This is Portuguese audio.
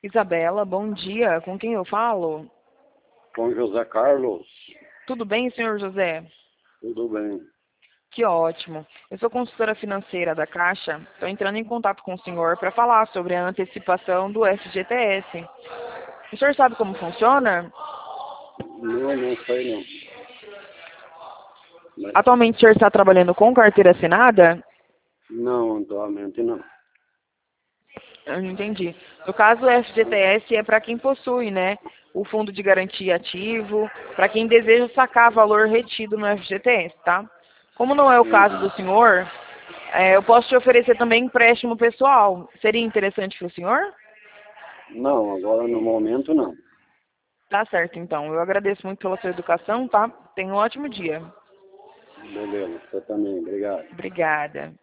Isabela, bom dia. Com quem eu falo? Com José Carlos, Tudo bem, senhor José? tudo bem. Que ótimo. Eu sou consultora financeira da Caixa. Estou entrando em contato com o senhor para falar sobre a antecipação do FGTS. O senhor sabe como funciona? Não sei não. Mas, Atualmente o senhor está trabalhando com carteira assinada? não, atualmente não. Eu não entendi. No caso, o FGTS é para quem possui, né? O fundo de garantia ativo, para quem deseja sacar valor retido no FGTS, tá? Como não é o caso do senhor, eu posso te oferecer também empréstimo pessoal. Seria interessante para o senhor? Não, agora no momento não. Tá certo, então. Eu agradeço muito pela sua educação, tá? Tenha um ótimo dia. Beleza, você também, obrigado. Obrigada.